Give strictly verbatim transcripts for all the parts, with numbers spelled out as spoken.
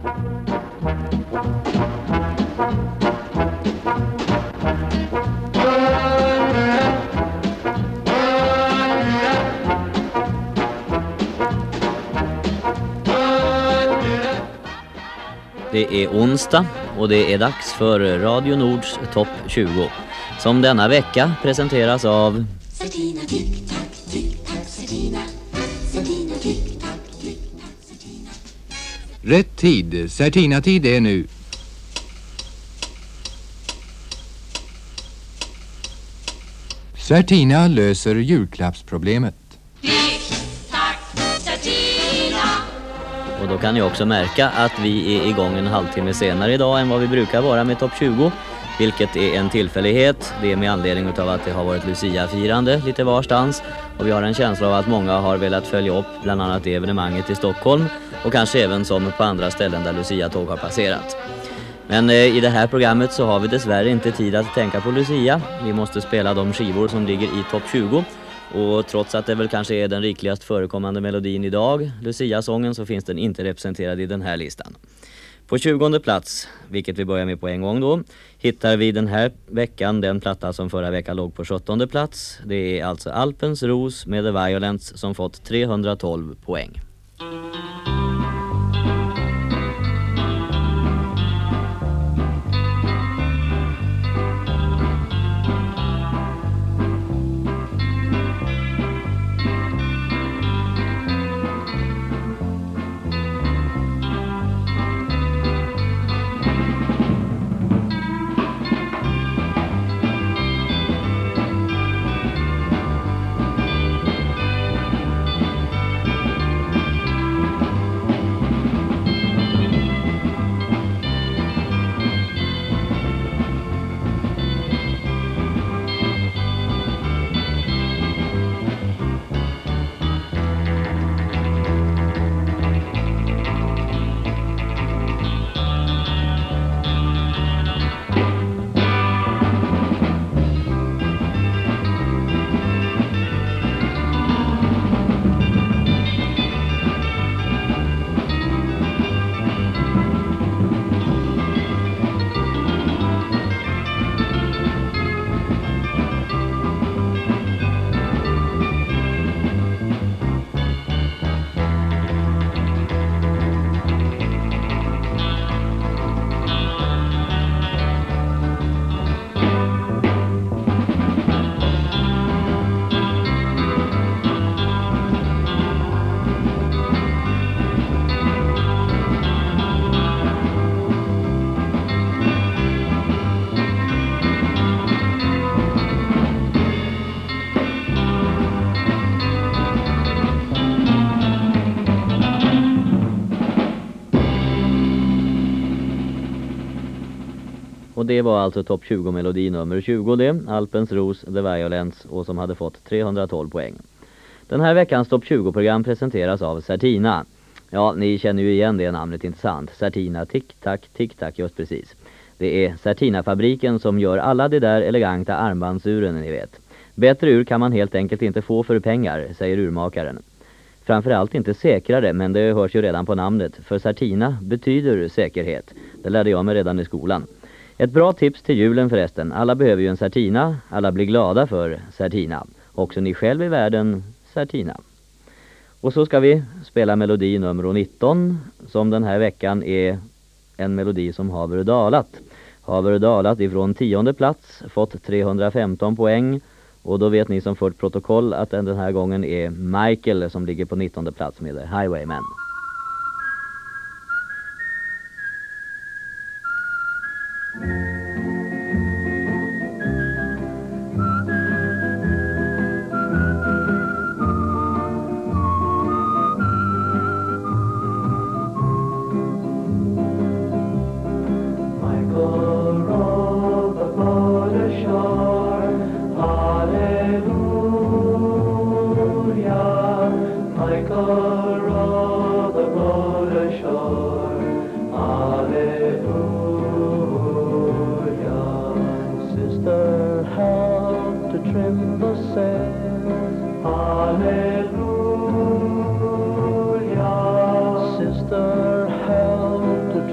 Det är onsdag och det är dags för Radio Nords topp tjugo som denna vecka presenteras av Certina tick tack tick tack Certina. Certina tick tack tick tack Certina. Rätt tid, Certina-tid är nu. Certina löser julklappsproblemet. Och då kan ni också märka att vi är igång en halvtimme senare idag än vad vi brukar vara med topp tjugo. Vilket är en tillfällighet. Det är med anledning av att det har varit Lucia-firande lite varstans. Och vi har en känsla av att många har velat följa upp bland annat det evenemanget i Stockholm. Och kanske även som på andra ställen där Lucia-tåg har passerat. Men eh, i det här programmet så har vi dessvärre inte tid att tänka på Lucia. Vi måste spela de skivor som ligger i topp tjugo. Och trots att det väl kanske är den rikligast förekommande melodin idag, Lucia-sången, så finns den inte representerad i den här listan. På tjugonde plats, vilket vi börjar med på en gång då, hittar vi den här veckan den platta som förra veckan låg på sjuttonde plats. Det är alltså Alpens Ros med The Violence som fått trehundratolv poäng. Och det var alltså topp tjugo-melodi nummer tjugo det, Alpens Ros, The Violence, och som hade fått trehundratolv poäng. Den här veckans topp tjugo-program presenteras av Certina. Ja, ni känner ju igen det namnet, inte sant? Certina, tick-tack, tick-tack, just precis. Det är Certina-fabriken som gör alla de där eleganta armbandsuren, ni vet. Bättre ur kan man helt enkelt inte få för pengar, säger urmakaren. Framförallt inte säkrare, men det hörs ju redan på namnet. För Certina betyder säkerhet. Det lärde jag mig redan i skolan. Ett bra tips till julen förresten. Alla behöver ju en Certina. Alla blir glada för Certina. Också ni själv i världen, Certina. Och så ska vi spela melodi nummer nitton. Som den här veckan är en melodi som har dalat. Har dalat ifrån tionde plats. Fått trehundrafemton poäng. Och då vet ni som fört protokoll att den här gången är Michael som ligger på nittonde plats med The Highwayman. Sister, help to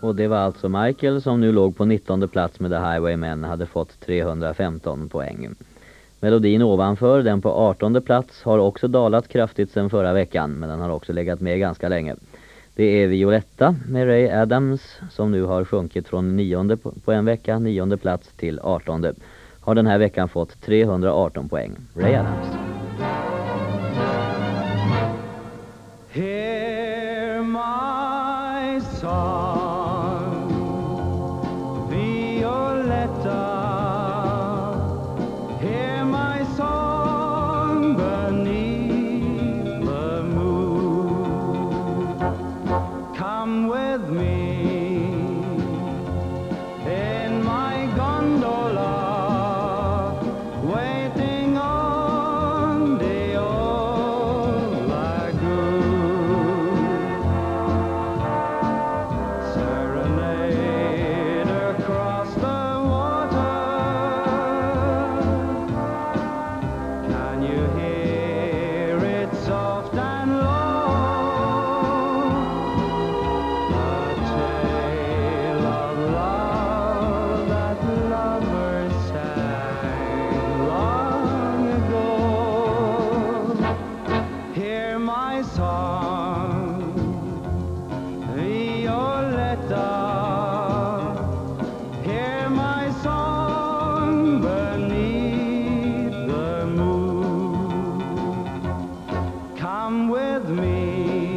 Och det var alltså Michael som nu låg på nittonde plats med The Highwaymen, hade fått trehundrafemton poäng. Melodin ovanför, den på artonde plats, har också dalat kraftigt sedan förra veckan, men den har också legat med ganska länge. Det är Violetta med Ray Adams som nu har sjunkit från nionde på en vecka, nionde plats till artonde. Har den här veckan fått trehundraarton poäng. Ray Adams. Hear my song, Violetta. Hear my song beneath the moon. Come with me in my gondola, waiting on the old lagoon. Serenade across the water. Can you hear it soft and low? A tale of love that lovers sang long ago. Hear my song, Violetta. Hear my song beneath the moon. Come with me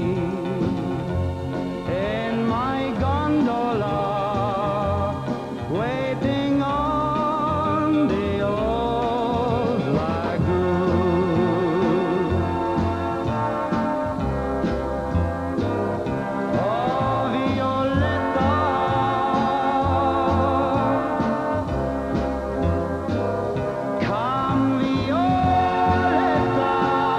in my gondola, waiting on the old lagoon. Oh, Violetta, come, Violetta.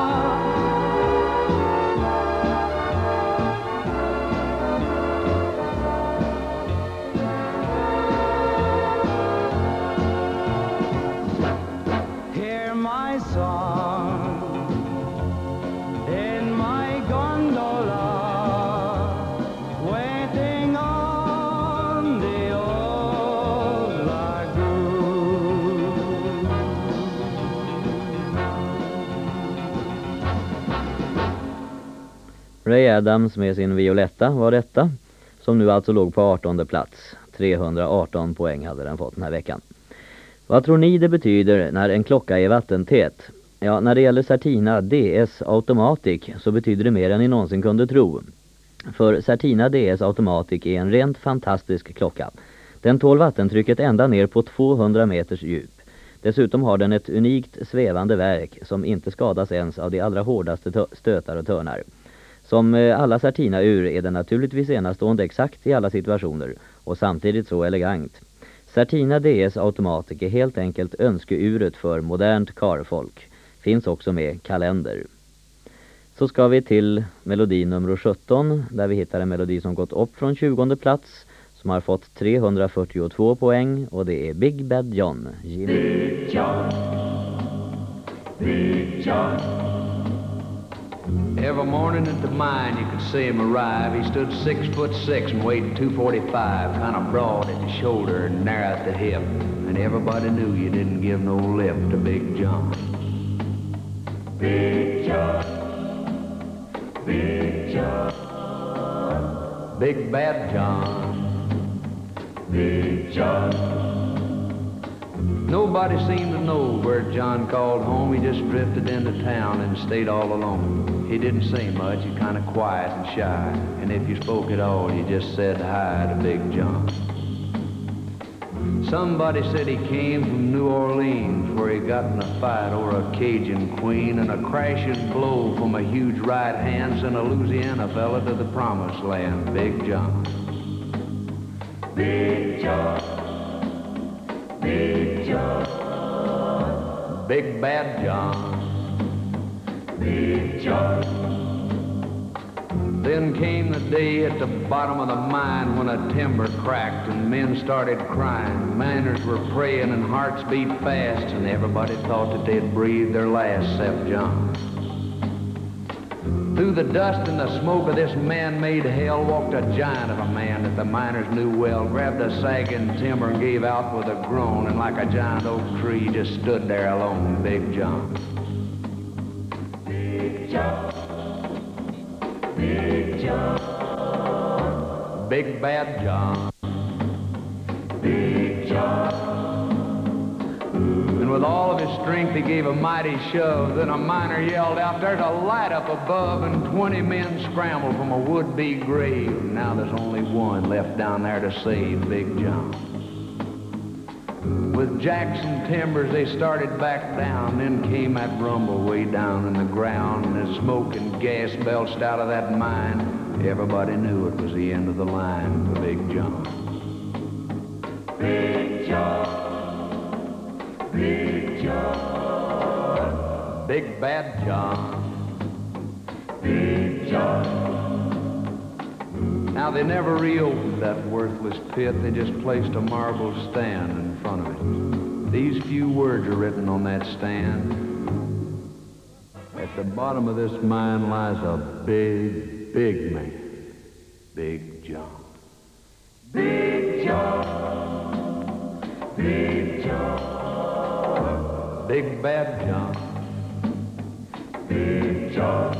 Hear my song in my gondola, waiting on the old lagoon. Ray Adams med sin Violetta var detta, som nu alltså låg på artonde plats. trehundraarton poäng hade den fått den här veckan. Vad tror ni det betyder när en klocka är vattentät? Ja, när det gäller Certina D S Automatic så betyder det mer än ni någonsin kunde tro. För Certina D S Automatic är en rent fantastisk klocka. Den tål vattentrycket ända ner på tvåhundra meters djup. Dessutom har den ett unikt svävande verk som inte skadas ens av de allra hårdaste tö- stötar och törnar. Som eh, alla Certina-ur är den naturligtvis enastående exakt i alla situationer och samtidigt så elegant. Certina D S Automatic är helt enkelt önskeuret för modernt karfolk. Finns också med kalender. Så ska vi till melodi nummer sjutton där vi hittar en melodi som gått upp från tjugonde plats som har fått trehundrafyrtiotvå poäng och det är Big Bad John. Jimmy. Big John, Big John. Every morning at the mine you could see him arrive. He stood six foot six and weighed two forty-five, kind of broad at the shoulder and narrow at the hip. And everybody knew you didn't give no lip to Big John. Big John, Big John, Big Bad John, Big John. Nobody seemed to know where John called home. He just drifted into town and stayed all alone. He didn't say much, he kind of quiet and shy. And if you spoke at all, you just said hi to Big John. Somebody said he came from New Orleans, where he got in a fight over a Cajun queen, and a crashing blow from a huge right hand sent a Louisiana fella to the promised land. Big John. Big John, Big John, Big Bad John, Big John. Then came the day at the bottom of the mine when a timber cracked and men started crying. Miners were praying and hearts beat fast, and everybody thought that they'd breathe their last except John. Through the dust and the smoke of this man-made hell walked a giant of a man that the miners knew well, grabbed a sagging timber and gave out with a groan, and like a giant oak tree just stood there alone, Big John. Big John, Big John, Big Bad John, Big John. And with all of his strength he gave a mighty shove. Then a miner yelled out, "There's a light up above," and twenty men scrambled from a would-be grave. Now there's only one left down there to save Big John. With jacks and timbers they started back down. Then came that rumble way down in the ground, and as smoke and gas belched out of that mine, everybody knew it was the end of the line for Big John. Big John, Big John, Big Bad John, Big John. Now they never reopened that worthless pit. They just placed a marble stand in front of it. These few words are written on that stand. At the bottom of this mine lies a big, big man, Big John. Big John, Big John, Big Bad John, Big John,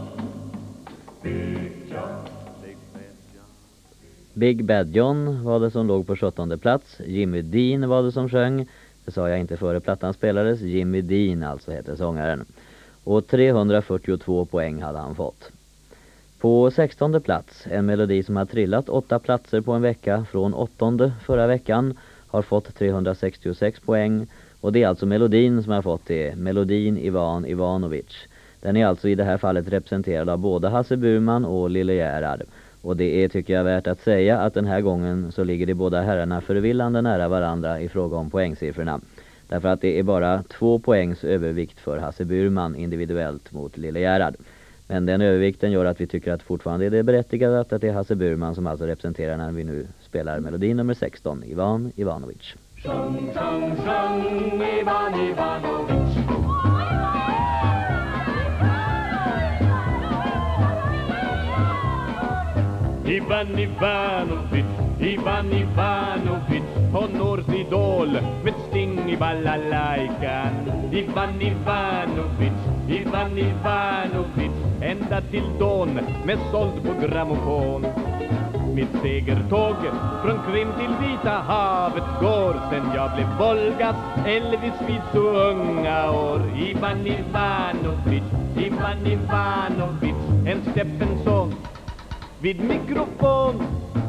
Big John, Big Bad John. Big Bad John var det som låg på sjuttonde plats. Jimmy Dean var det som sjöng. Det sa jag inte före plattan spelades. Jimmy Dean alltså heter sångaren. Och trehundrafyrtiotvå poäng hade han fått. På sextonde plats, en melodi som har trillat åtta platser på en vecka från åttonde förra veckan, har fått trehundrasextiosex poäng. Och det är alltså melodin som har fått det. Melodin Ivan Ivanovic. Den är alltså i det här fallet representerad av både Hasse Burman och Lille Gerhard. Och det är, tycker jag, värt att säga att den här gången så ligger de båda herrarna förvillande nära varandra i fråga om poängsiffrorna. Därför att det är bara två poängs övervikt för Hasse Burman individuellt mot Lille Gerhard. Men den övervikten gör att vi tycker att fortfarande är det berättigat att det är Hasse Burman som alltså representerar när vi nu spelar melodi nummer sexton, Ivan Ivanovic. Sjung, sjung, sjung, Ivan Ivanovic. Ivan Ivanovic, Ivan Ivanovic, tonårsidol med sting i balalajkan. Ivan Ivanovic, Ivan Ivanovic, ända till dån med såld på grammofon. Mitt segertåg från Krim till Vita havet går sen jag blev Volgas Elvis vid så unga år. Ivan Ivanovic, Ivan Ivanovic, en Stephenson vid mikrofon.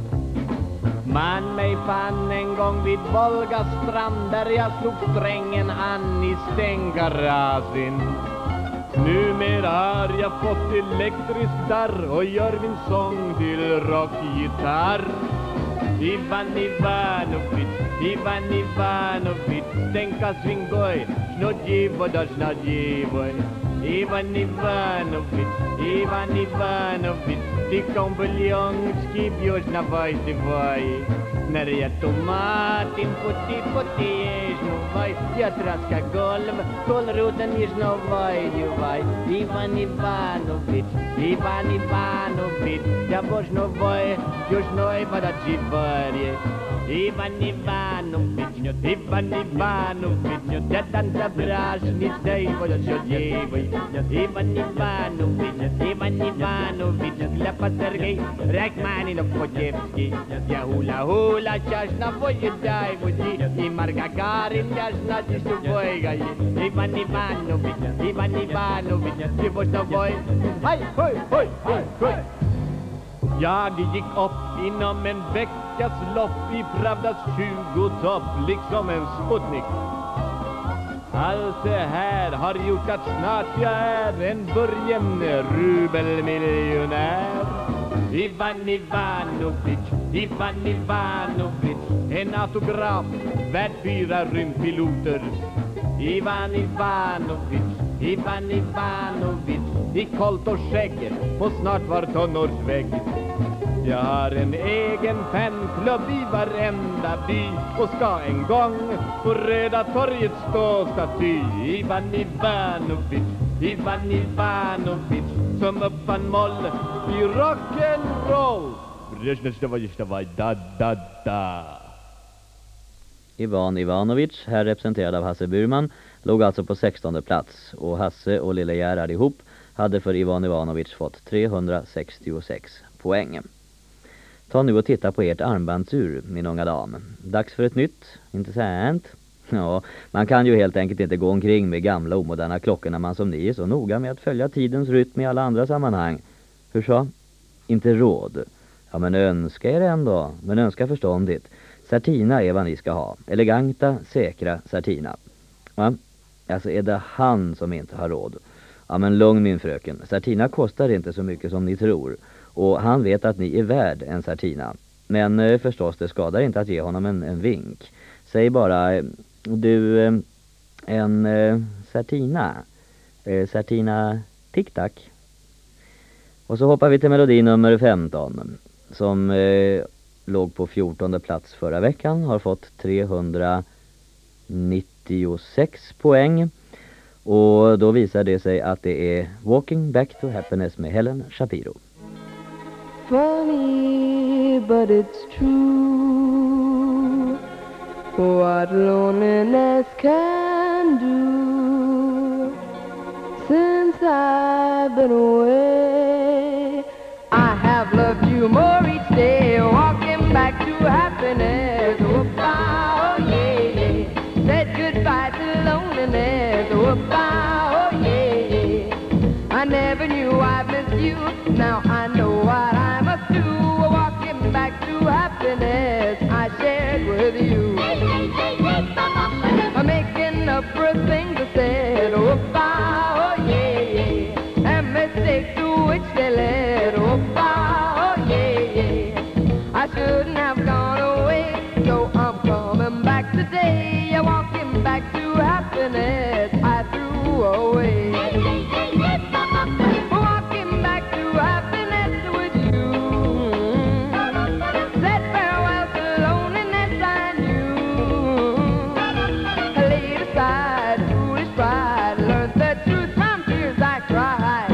Man mig fann en gång vid Volgas strand där jag slog strängen an i stängarasin. Numera har jag fått elektrisk darr och gör min sång till rockgitarr. Ivan Ivanovic, Ivan Ivanovic, stänka svingoj, snodjivoj da snodjivoj. Ivan Ivanovic, Ivan Ivanovic, tycka om buljong, skibjurs na vaj till vaj. När jag tomatin putti putti ješnu vaj, jag traska golv, kolroten ješnu vaj, ju vaj. Ivan Ivanovic, Ivan Ivanovic, ja božno vaj, još noj vada čivarje. Ivan Ivanovic, Ivan Ivanovic, ja tanca brašni stej, voda šodjevoj. Ivan Ivanovic, Ivan Ivanovic, Klapa Sergej, Rachmaninov Potjevski, ja hula hula, čašna voje daj vodi, i Marga Garin, jašna ti su vojgaji. Ivan Ivanovic, Ivan Ivanovic, ti božno voj, hej, hoj, hoj, hoj, hoj. Jag gick upp inom en veckas lopp i Pravdas tjugotopp, liksom en Sputnik. Allt det här har gjort att snart jag är en burgen rubelmiljonär. Ivan Ivanovic, Ivan Ivanovic, en autograf värd fyra rymdpiloter. Ivan Ivanovic, Ivan Ivanovic, i kolt och skägg på snart var tonårsvägg. Jag har en egen fanklubb i varenda by och ska en gång på Röda torget stå staty. Ivan Ivanovic, Ivan Ivanovic, som upp en moll i rock'n'roll. Da da da. Ivan Ivanovic, här representerad av Hasse Burman, låg alltså på sextonde plats. Och Hasse och Lille Gerhard ihop hade för Ivan Ivanovic fått trehundrasextiosex poäng. Ta nu och titta på ert armbandsur, min unga dam. Dags för ett nytt, inte sant? Ja, man kan ju helt enkelt inte gå omkring med gamla omoderna klockor när man som ni är så noga med att följa tidens rytm i alla andra sammanhang. Hur så? Inte råd. Ja, men önska er ändå. Men önska förståndigt. Certina är vad ni ska ha. Eleganta, säkra Certina. Ja, alltså är det han som inte har råd? Ja, men lugn min fröken. Certina kostar inte så mycket som ni tror. Och han vet att ni är värd en Certina. Men eh, förstås, det skadar inte att ge honom en, en vink. Säg bara, du, eh, en eh, Certina. Eh, Certina tic-tac. Och så hoppar vi till melodi nummer femton. Som eh, låg på fjortonde plats förra veckan. Har fått trehundranittiosex poäng. Och då visar det sig att det är Walking Back to Happiness med Helen Shapiro. Funny, but it's true what loneliness can do. Since I've been away, I have loved you more each day. Walking back to happiness. Whoop-ah, oh yeah. Said goodbye to loneliness. Whoop-ah, oh yeah. I never knew I missed you. Now I know what I must do. Walking back to happiness I shared with you. I'm making up for things I said. Whoop-ah, oh yeah. And mistakes to which they led. Whoop-ah, oh yeah. I shouldn't have gone away, so I'm coming back today. Walking back to happiness I threw away. Walking back to happiness with you. Said farewell to loneliness I knew. I laid aside foolish pride, learned the truth from tears I cried.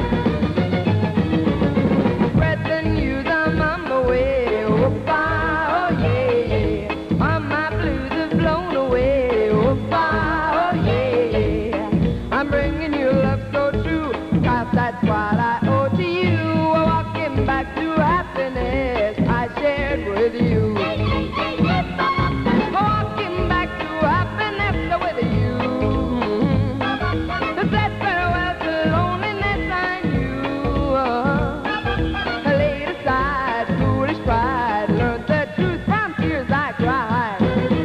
Read the news, I'm on my way. Whoop-ah, oh yeah. All my blues have blown away. Whoop-ah, oh yeah. I'm bringing you love so true, 'cause that's what I owe to you. Walking back to happiness I shared with you. Walking back to happiness with you. Said farewell to loneliness I knew. I laid aside foolish pride, learned the truth from tears I cried.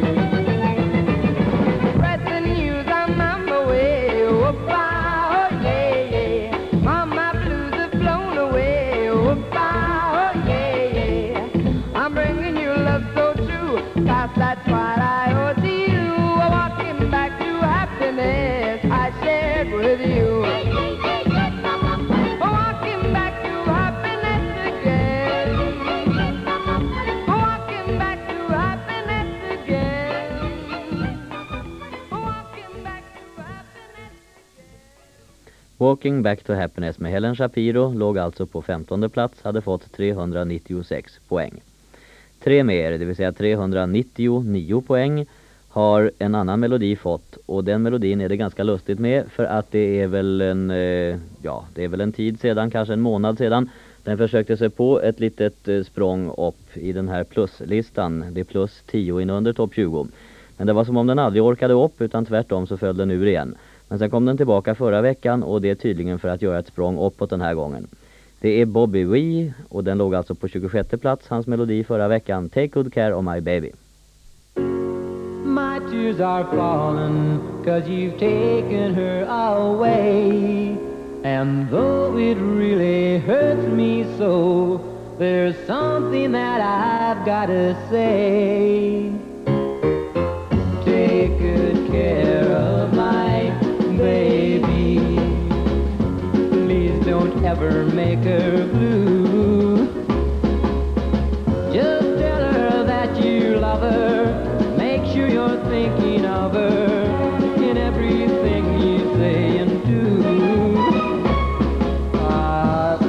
Read the news, I'm on my way. Whoop-ah, oh yeah. All my blues have blown away. Whoop-ah, oh yeah. I'm bringing you love so true, 'cause that's what I owe to you. Walking back to happiness I shared with you. Walking back to happiness again. Walking back to happiness again. Walking back to happiness. Walking Back to Happiness med Helen Shapiro låg alltså på femtonde plats, hade fått trehundranittiosex poäng. Tre mer, det vill säga trehundranittionio poäng, har en annan melodi fått, och den melodin är det ganska lustigt med, för att det är väl en, eh, ja, det är väl en tid sedan, kanske en månad sedan, den försökte sig på ett litet eh, språng upp i den här pluslistan. Det är plus tio inunder topp tjugo. Men det var som om den aldrig orkade upp, utan tvärtom så föll den ur igen. Men sen kom den tillbaka förra veckan, och det är tydligen för att göra ett språng uppåt den här gången. Det är Bobby Wee, och den låg alltså på tjugosjätte plats, hans melodi förra veckan. Take good care of my baby. My tears are falling 'cause you've taken her away. And though it really hurts me so, there's something that I've got to say. Take good care of my baby. Please don't ever make her blue. Just tell her that you love her. Make sure you're thinking of her in everything you say and do. I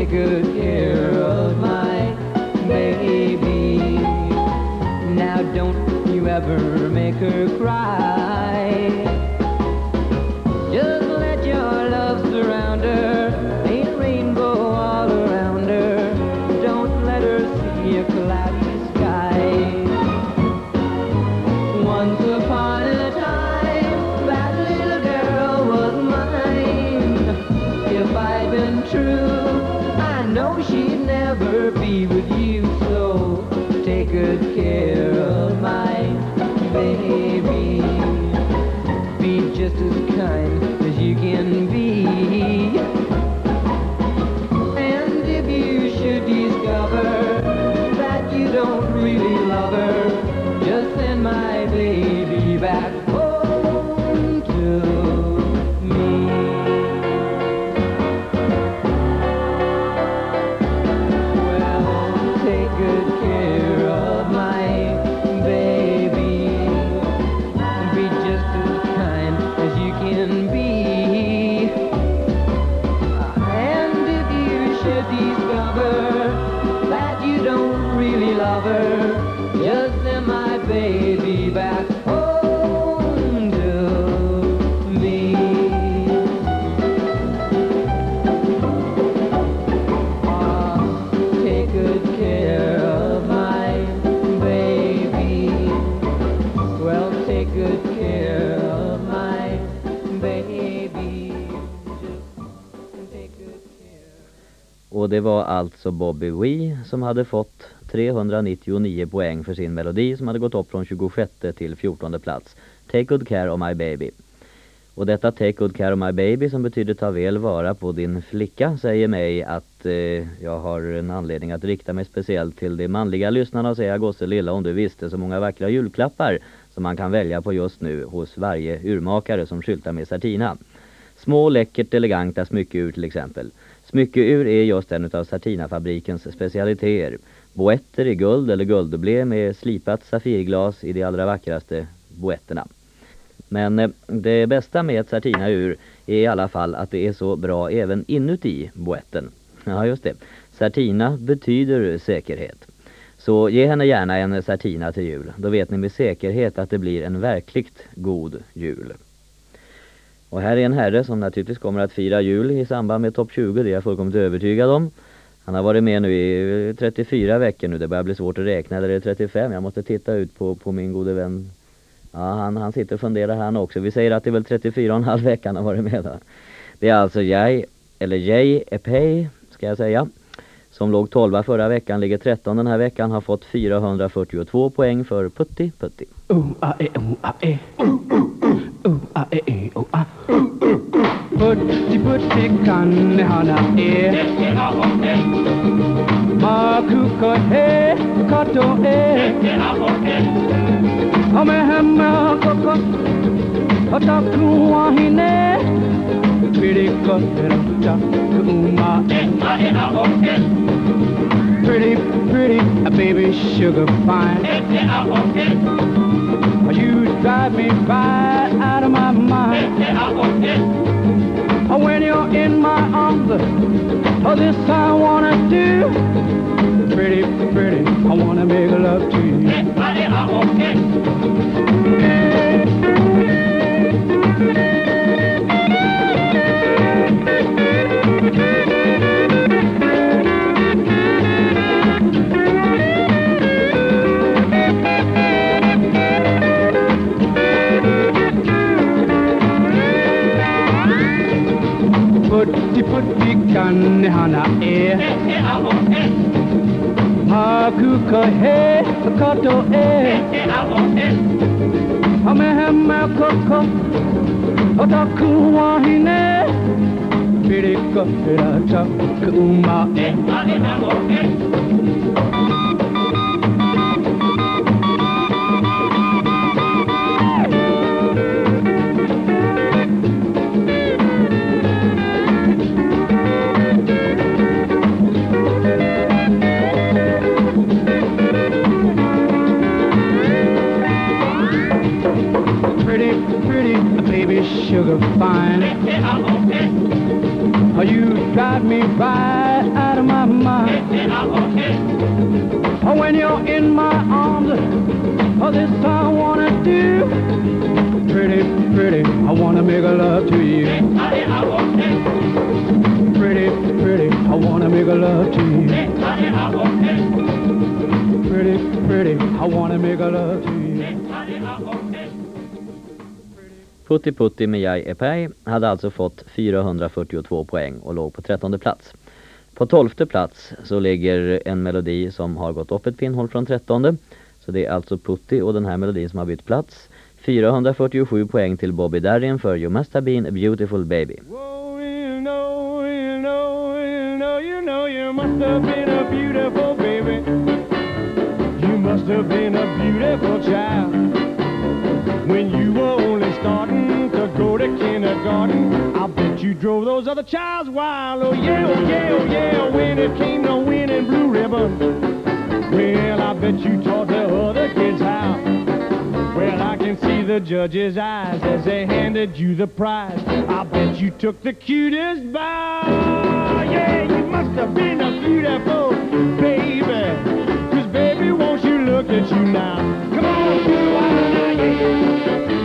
take good care of my baby. Now don't you ever make her cry. Just let your love surround her, paint a rainbow all around her. Don't let her see a cloudy sky. Once upon a time, that little girl was mine. If I'd been true, I know she'd never be with you. So take good care of my baby. Be just as kind as you can be. And if you should discover that you don't really love her, just send my baby back home to me. Well, take good care of my baby. Be just as kind as you can be. And if you should discover that you don't really love her, just send my baby back home to me. Ah, take good care of my baby. Well, take good care of my baby. Just take good care. Och det var alltså Bobby Wee som hade fått trehundranittionio poäng för sin melodi som hade gått upp från tjugosjätte till fjortonde plats. Take good care of my baby. Och detta Take good care of my baby, som betyder ta väl vara på din flicka, säger mig att eh, jag har en anledning att rikta mig speciellt till de manliga lyssnarna och säga: gosse lilla, om du visste så många vackra julklappar som man kan välja på just nu hos varje urmakare som skyltar med Certina. Små, läckert, eleganta smyckeur till exempel. Smyckeur är just en av Certina-fabrikens specialiteter. Boetter i guld eller guldblé med slipat safirglas i de allra vackraste boetterna. Men eh, det bästa med ett Certina-ur är i alla fall att det är så bra även inuti boetten. Ja, just det. Certina betyder säkerhet. Så ge henne gärna en Certina till jul. Då vet ni med säkerhet att det blir en verkligt god jul. Och här är en herre som naturligtvis kommer att fira jul i samband med topp tjugo, det är jag fullkomligt övertygad om. Han har varit med nu i trettiofyra veckor nu, det börjar bli svårt att räkna, eller är det trettiofem? Jag måste titta ut på, på min gode vän. Ja, han, han sitter och funderar här också. Vi säger att det är väl trettiofyra och en halv vecka han har varit med då. Det är alltså jag, eller Jay Epey ska jag säga, som låg tolva förra veckan, ligger tretton den här veckan, har fått fyrahundrafyrtiotvå poäng för Putti Putti. Uh, ah, eh, uh, ah, eh. Uh, uh, uh, ah, eh, eh, uh, ah. Putti Putti kan hana eh. Makuko he, kato eh. Ame hemma koko, otaku wahine. Pretty pretty, pretty, a baby sugar fine. You drive me right out of my mind. When you're in my arms, oh, this I wanna do. Pretty, pretty, I wanna make love to you. Putti putti kan hana e Hakuka he kato e Hame hame koko Otaku wahine Pirika pirata kuma e sugar fine. Oh, you drive me right out of Oh, when you're in my arms, oh, this I wanna do. Pretty, pretty, I wanna make a love to you. Pretty, pretty, I wanna make a love to you. Pretty, pretty, I wanna make a love to you. Putti Putti med Jag är Pej hade alltså fått fyrahundrafyrtiotvå poäng och låg på trettonde plats. På tolfte plats så ligger en melodi som har gått upp ett pinnhål från trettonde. Så det är alltså Putti och den här melodin som har bytt plats. fyrahundrafyrtiosju poäng till Bobby Darin för You Must Have Been a Beautiful Baby. Whoa, you know, you know, you know, you know, you must have been a beautiful baby. You must have been a beautiful child. When you were only starting to go to kindergarten, I bet you drove those other childs wild. Oh yeah, oh yeah, oh yeah, when it came to winning blue ribbon. Well, I bet you taught the other kids how. Well, I can see the judge's eyes as they handed you the prize. I bet you took the cutest bow. Yeah, you must have been a beautiful baby. 'Cause baby, won't you look at you now? Come on, do I now, yeah.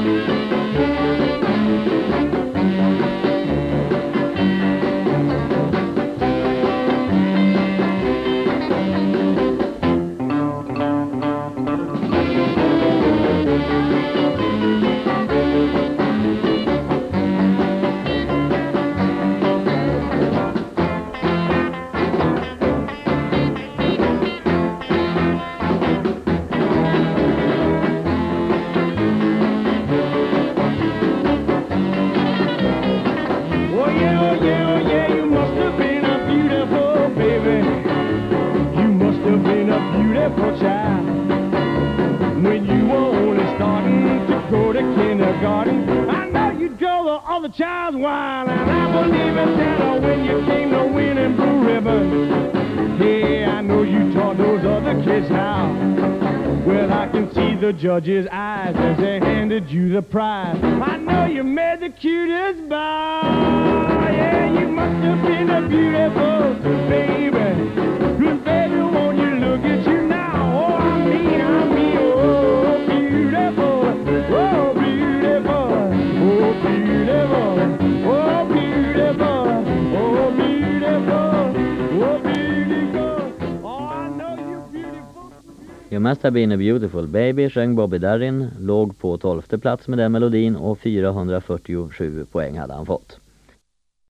When you were only starting to go to kindergarten, I know you drove the other child's wild, and I believe it that when you came to winning blue ribbon. Hey, I know you taught those other kids how. Well, I can see the judge's eyes as they handed you the prize. I know you made the cutest bow. Yeah, you must have been a beautiful baby. 'Cause baby, won't you look at you now? Oh, I mean, I mean, oh, beautiful, oh, beautiful, oh, beautiful, oh, beautiful, oh, beautiful, oh, beautiful, oh, I know you're beautiful. You Must Have Been a Beautiful Baby sjöng Bobby Darin, låg på tolfte plats med den melodin och fyrahundrafyrtiosju poäng hade han fått.